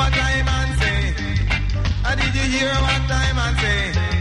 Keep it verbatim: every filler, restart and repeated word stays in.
what I man say? Uh, did you hear what I man say?